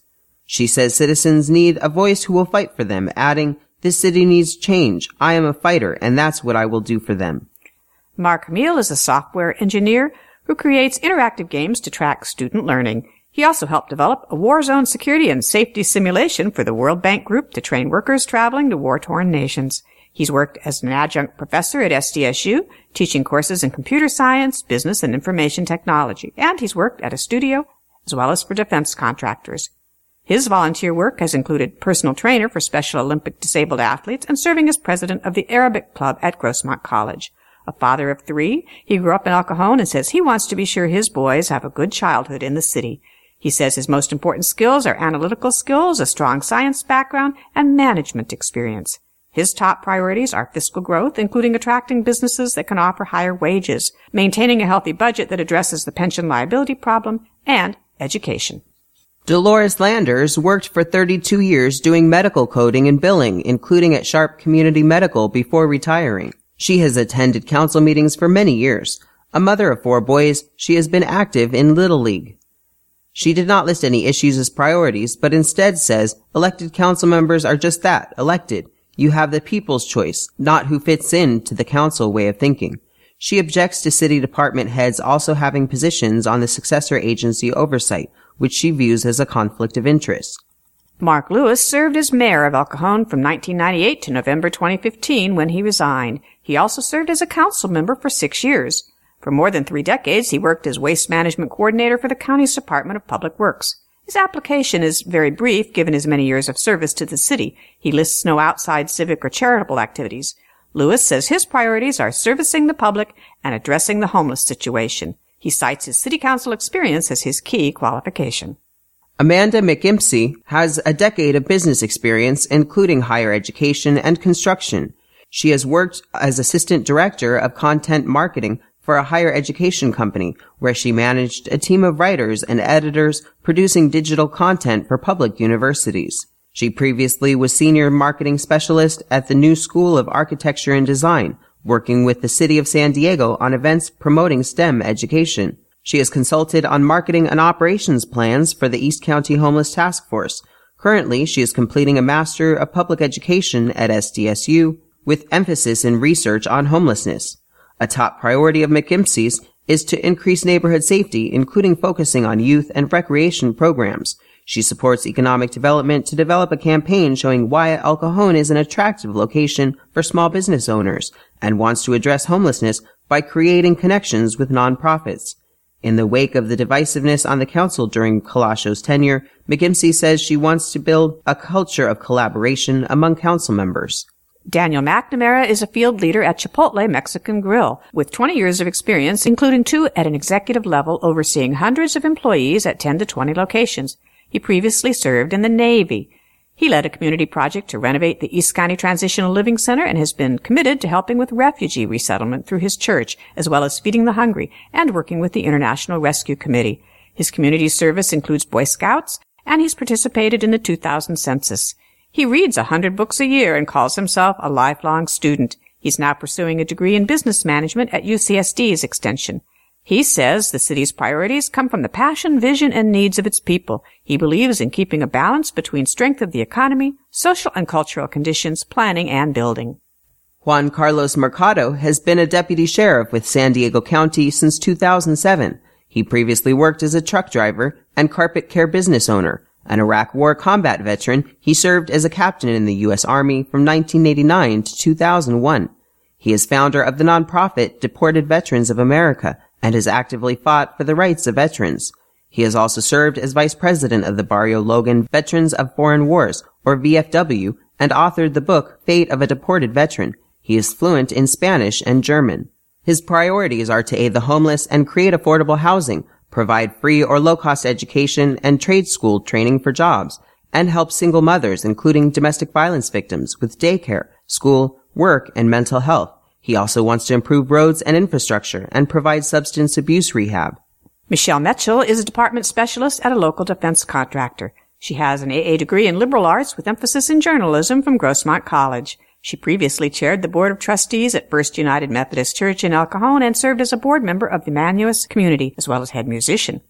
She says citizens need a voice who will fight for them, adding, "This city needs change. I am a fighter, and that's what I will do for them." Mark Meal is a software engineer who creates interactive games to track student learning. He also helped develop a war zone security and safety simulation for the World Bank Group to train workers traveling to war-torn nations. He's worked as an adjunct professor at S D S U, teaching courses in computer science, business, and information technology, and he's worked at a studio as well as for defense contractors. His volunteer work has included personal trainer for Special Olympic disabled athletes and serving as president of the Arabic Club at Grossmont College. A father of three, he grew up in El Cajon and says he wants to be sure his boys have a good childhood in the city. He says his most important skills are analytical skills, a strong science background, and management experience. His top priorities are fiscal growth, including attracting businesses that can offer higher wages, maintaining a healthy budget that addresses the pension liability problem, and education. Dolores Landers worked for thirty-two years doing medical coding and billing, including at Sharp Community Medical, before retiring. She has attended council meetings for many years. A mother of four boys, she has been active in Little League. She did not list any issues as priorities, but instead says elected council members are just that, elected. You have the people's choice, not who fits in to the council way of thinking. She objects to city department heads also having positions on the successor agency oversight, which she views as a conflict of interest. Mark Lewis served as mayor of El Cajon from nineteen ninety-eight to November twenty fifteen when he resigned. He also served as a council member for six years. For more than three decades, he worked as waste management coordinator for the county's Department of Public Works. His application is very brief, given his many years of service to the city. He lists no outside civic or charitable activities. Lewis says his priorities are servicing the public and addressing the homeless situation. He cites his city council experience as his key qualification. Amanda McImpsey has a decade of business experience, including higher education and construction. She has worked as assistant director of content marketing for a higher education company, where she managed a team of writers and editors producing digital content for public universities. She previously was senior marketing specialist at the New School of Architecture and Design, working with the City of San Diego on events promoting STEM education. She has consulted on marketing and operations plans for the East County Homeless Task Force. Currently, she is completing a Master of Public Education at S D S U with emphasis in research on homelessness. A top priority of McImpsey's is to increase neighborhood safety, including focusing on youth and recreation programs. She supports economic development to develop a campaign showing why El Cajon is an attractive location for small business owners and wants to address homelessness by creating connections with nonprofits. In the wake of the divisiveness on the council during Colascio's tenure, McImpsey says she wants to build a culture of collaboration among council members. Daniel McNamara is a field leader at Chipotle Mexican Grill, with twenty years of experience, including two at an executive level overseeing hundreds of employees at ten to twenty locations. He previously served in the Navy. He led a community project to renovate the East County Transitional Living Center and has been committed to helping with refugee resettlement through his church, as well as feeding the hungry and working with the International Rescue Committee. His community service includes Boy Scouts, and he's participated in the two thousand census. He reads a hundred books a year and calls himself a lifelong student. He's now pursuing a degree in business management at U C S D's extension. He says the city's priorities come from the passion, vision, and needs of its people. He believes in keeping a balance between strength of the economy, social and cultural conditions, planning, and building. Juan Carlos Mercado has been a deputy sheriff with San Diego County since two thousand seven. He previously worked as a truck driver and carpet care business owner. An Iraq War combat veteran, he served as a captain in the U S Army from nineteen eighty-nine to two thousand one. He is founder of the nonprofit Deported Veterans of America and has actively fought for the rights of veterans. He has also served as vice president of the Barrio Logan Veterans of Foreign Wars, or V F W, and authored the book Fate of a Deported Veteran. He is fluent in Spanish and German. His priorities are to aid the homeless and create affordable housing, provide free or low-cost education and trade school training for jobs, and help single mothers, including domestic violence victims, with daycare, school, work, and mental health. He also wants to improve roads and infrastructure and provide substance abuse rehab. Michelle Mitchell is a department specialist at a local defense contractor. She has an A A degree in liberal arts with emphasis in journalism from Grossmont College. She previously chaired the Board of Trustees at First United Methodist Church in El Cajon and served as a board member of the Manuus community, as well as head musician.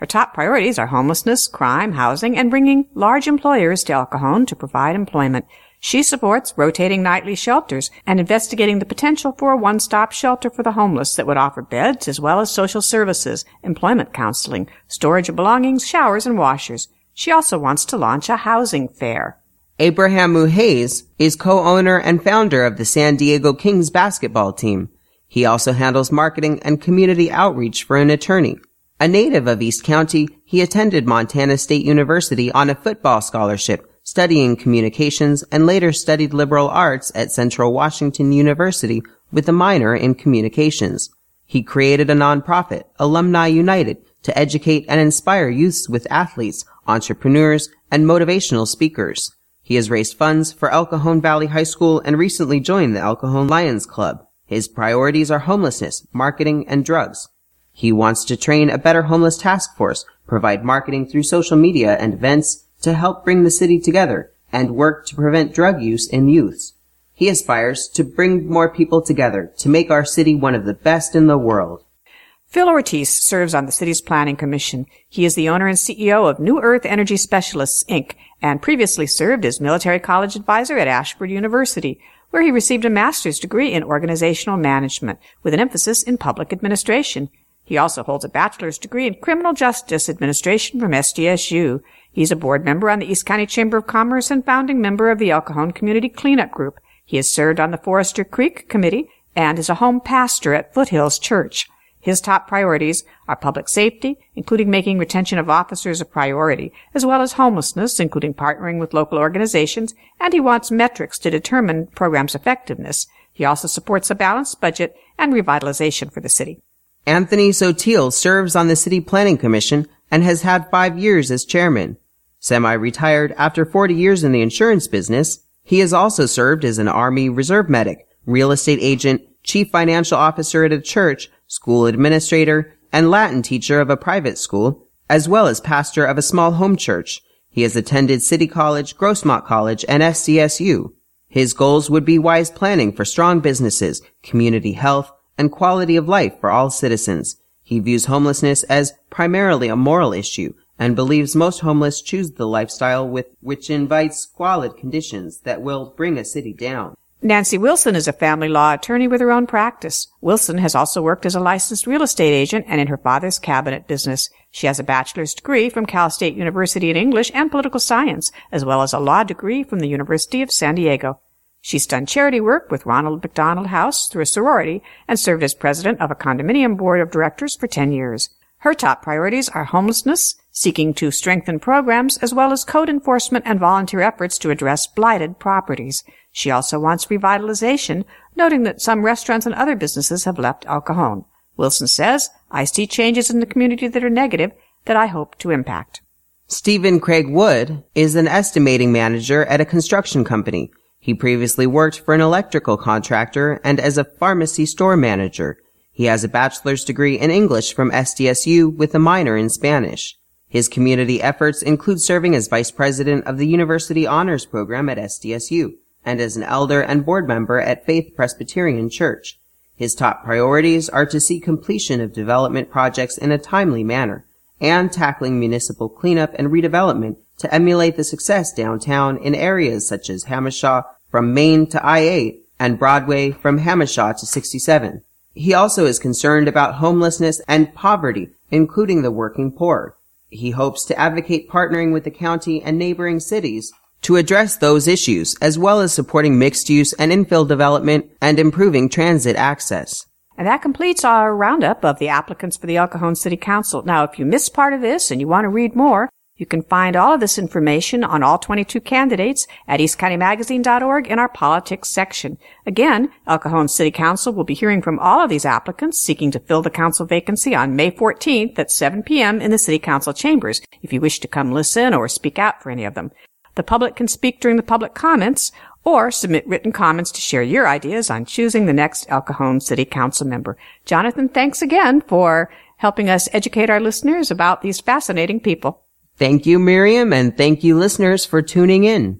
Her top priorities are homelessness, crime, housing, and bringing large employers to El Cajon to provide employment. She supports rotating nightly shelters and investigating the potential for a one-stop shelter for the homeless that would offer beds as well as social services, employment counseling, storage of belongings, showers, and washers. She also wants to launch a housing fair. Abraham Muhays is co-owner and founder of the San Diego Kings basketball team. He also handles marketing and community outreach for an attorney. A native of East County, he attended Montana State University on a football scholarship, studying communications, and later studied liberal arts at Central Washington University with a minor in communications. He created a nonprofit, Alumni United, to educate and inspire youths with athletes, entrepreneurs, and motivational speakers. He has raised funds for El Cajon Valley High School and recently joined the El Cajon Lions Club. His priorities are homelessness, marketing, and drugs. He wants to train a better homeless task force, provide marketing through social media and events to help bring the city together, and work to prevent drug use in youths. He aspires to bring more people together to make our city one of the best in the world. Phil Ortiz serves on the city's planning commission. He is the owner and C E O of New Earth Energy Specialists, Incorporated, and previously served as military college advisor at Ashford University, where he received a master's degree in organizational management with an emphasis in public administration. He also holds a bachelor's degree in criminal justice administration from S D S U. He's a board member on the East County Chamber of Commerce and founding member of the El Cajon Community Cleanup Group. He has served on the Forester Creek Committee and is a home pastor at Foothills Church. His top priorities are public safety, including making retention of officers a priority, as well as homelessness, including partnering with local organizations, and he wants metrics to determine programs' effectiveness. He also supports a balanced budget and revitalization for the city. Anthony Sotil serves on the City Planning Commission and has had five years as chairman. Semi-retired after forty years in the insurance business, he has also served as an Army Reserve medic, real estate agent, chief financial officer at a church, school administrator, and Latin teacher of a private school, as well as pastor of a small home church. He has attended City College, Grossmont College, and S D S U. His goals would be wise planning for strong businesses, community health, and quality of life for all citizens. He views homelessness as primarily a moral issue and believes most homeless choose the lifestyle with which invites squalid conditions that will bring a city down. Nancy Wilson is a family law attorney with her own practice. Wilson has also worked as a licensed real estate agent and in her father's cabinet business. She has a bachelor's degree from Cal State University in English and political science, as well as a law degree from the University of San Diego. She's done charity work with Ronald McDonald House through a sorority and served as president of a condominium board of directors for ten years. Her top priorities are homelessness, seeking to strengthen programs, as well as code enforcement and volunteer efforts to address blighted properties. She also wants revitalization, noting that some restaurants and other businesses have left El Cajon. Wilson says, I see changes in the community that are negative that I hope to impact. Stephen Craig Wood is an estimating manager at a construction company. He previously worked for an electrical contractor and as a pharmacy store manager. He has a bachelor's degree in English from S D S U with a minor in Spanish. His community efforts include serving as vice president of the University Honors Program at S D S U and as an elder and board member at Faith Presbyterian Church. His top priorities are to see completion of development projects in a timely manner and tackling municipal cleanup and redevelopment to emulate the success downtown in areas such as Hamishaw from Main to I eight and Broadway from Hamishaw to sixty-seven. He also is concerned about homelessness and poverty, including the working poor. He hopes to advocate partnering with the county and neighboring cities to address those issues, as well as supporting mixed-use and infill development and improving transit access. And that completes our roundup of the applicants for the El Cajon City Council. Now, if you missed part of this and you want to read more, you can find all of this information on all twenty-two candidates at east county magazine dot org in our politics section. Again, El Cajon City Council will be hearing from all of these applicants seeking to fill the council vacancy on May fourteenth at seven p.m. in the City Council chambers if you wish to come listen or speak out for any of them. The public can speak during the public comments or submit written comments to share your ideas on choosing the next El Cajon City Council member. Jonathan, thanks again for helping us educate our listeners about these fascinating people. Thank you, Miriam, and thank you, listeners, for tuning in.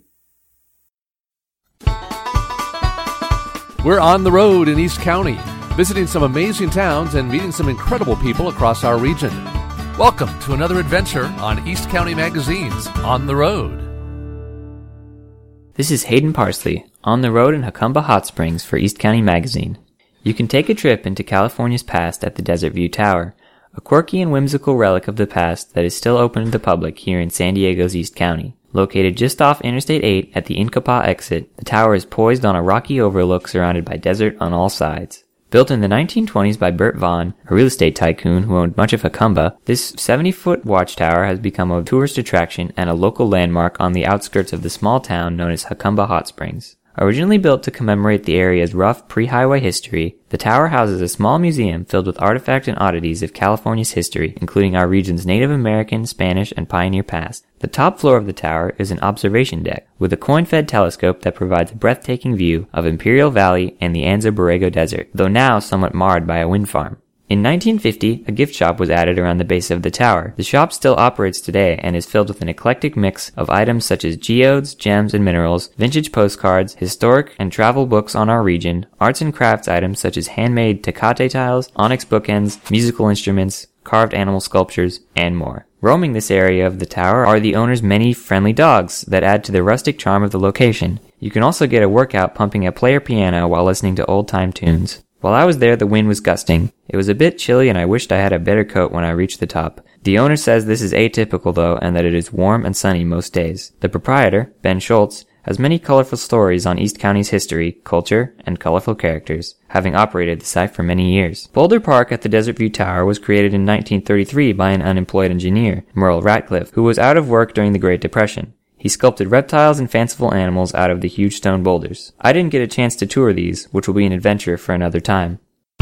We're on the road in East County, visiting some amazing towns and meeting some incredible people across our region. Welcome to another adventure on East County Magazine's On the Road. This is Hayden Parsley, on the road in Jacumba Hot Springs for East County Magazine. You can take a trip into California's past at the Desert View Tower, a quirky and whimsical relic of the past that is still open to the public here in San Diego's East County. Located just off Interstate eight at the Incapah exit, the tower is poised on a rocky overlook surrounded by desert on all sides. Built in the nineteen twenties by Bert Vaughn, a real estate tycoon who owned much of Jacumba, this seventy-foot watchtower has become a tourist attraction and a local landmark on the outskirts of the small town known as Jacumba Hot Springs. Originally built to commemorate the area's rough pre-highway history, the tower houses a small museum filled with artifacts and oddities of California's history, including our region's Native American, Spanish, and pioneer past. The top floor of the tower is an observation deck with a coin-fed telescope that provides a breathtaking view of Imperial Valley and the Anza Borrego Desert, though now somewhat marred by a wind farm. In nineteen fifty, a gift shop was added around the base of the tower. The shop still operates today and is filled with an eclectic mix of items such as geodes, gems, and minerals, vintage postcards, historic and travel books on our region, arts and crafts items such as handmade Tecate tiles, onyx bookends, musical instruments, carved animal sculptures, and more. Roaming this area of the tower are the owner's many friendly dogs that add to the rustic charm of the location. You can also get a workout pumping a player piano while listening to old-time tunes. While I was there, the wind was gusting. It was a bit chilly and I wished I had a better coat when I reached the top. The owner says this is atypical though, and that it is warm and sunny most days. The proprietor, Ben Schultz, has many colorful stories on East County's history, culture, and colorful characters, having operated the site for many years. Boulder Park at the Desert View Tower was created in nineteen thirty-three by an unemployed engineer, Merle Ratcliffe, who was out of work during the Great Depression. He sculpted reptiles and fanciful animals out of the huge stone boulders. I didn't get a chance to tour these, which will be an adventure for another time.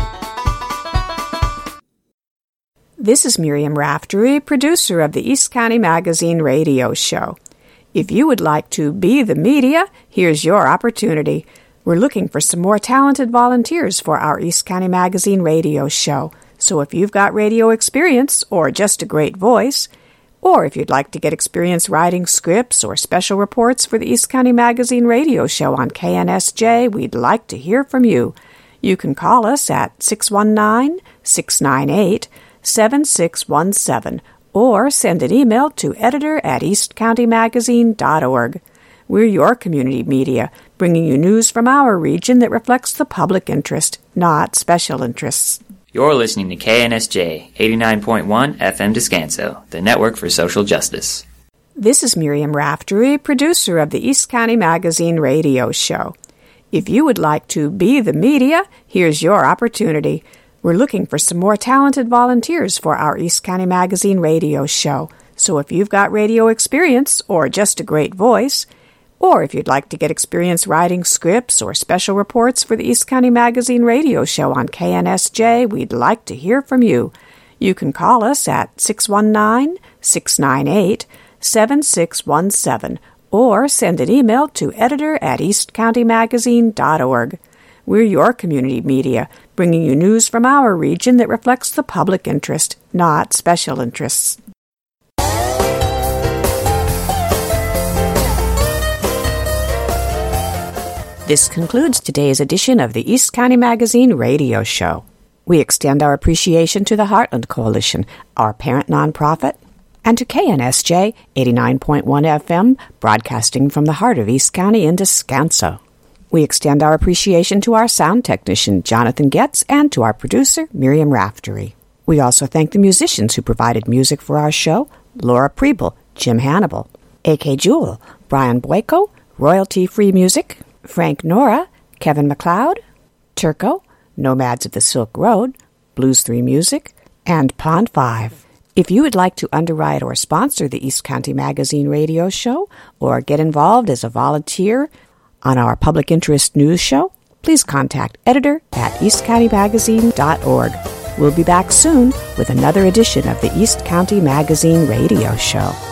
This is Miriam Raftery, producer of the East County Magazine radio show. If you would like to be the media, here's your opportunity. We're looking for some more talented volunteers for our East County Magazine radio show. So if you've got radio experience or just a great voice, or if you'd like to get experience writing scripts or special reports for the East County Magazine radio show on K N S J, we'd like to hear from you. You can call us at six one nine, six nine eight, seven six one seven or send an email to editor at east county magazine dot org. We're your community media, bringing you news from our region that reflects the public interest, not special interests. You're listening to K N S J, eighty-nine point one F M Descanso, the network for social justice. This is Miriam Raftery, producer of the East County Magazine radio show. If you would like to be the media, here's your opportunity. We're looking for some more talented volunteers for our East County Magazine radio show. So if you've got radio experience or just a great voice, or if you'd like to get experience writing scripts or special reports for the East County Magazine radio show on K N S J, we'd like to hear from you. You can call us at six one nine, six nine eight, seven six one seven or send an email to editor at east county magazine dot org. We're your community media, bringing you news from our region that reflects the public interest, not special interests. This concludes today's edition of the East County Magazine radio show. We extend our appreciation to the Heartland Coalition, our parent nonprofit, and to K N S J eighty-nine point one F M, broadcasting from the heart of East County in Descanso. We extend our appreciation to our sound technician, Jonathan Getz, and to our producer, Miriam Raftery. We also thank the musicians who provided music for our show, Laura Preble, Jim Hannibal, A K Jewell, Brian Boyko, royalty-free music, Frank Nora, Kevin MacLeod, Turco, Nomads of the Silk Road, Blues three Music, and Pond five. If you would like to underwrite or sponsor the East County Magazine radio show or get involved as a volunteer on our public interest news show, please contact editor at east county magazine dot org. We'll be back soon with another edition of the East County Magazine radio show.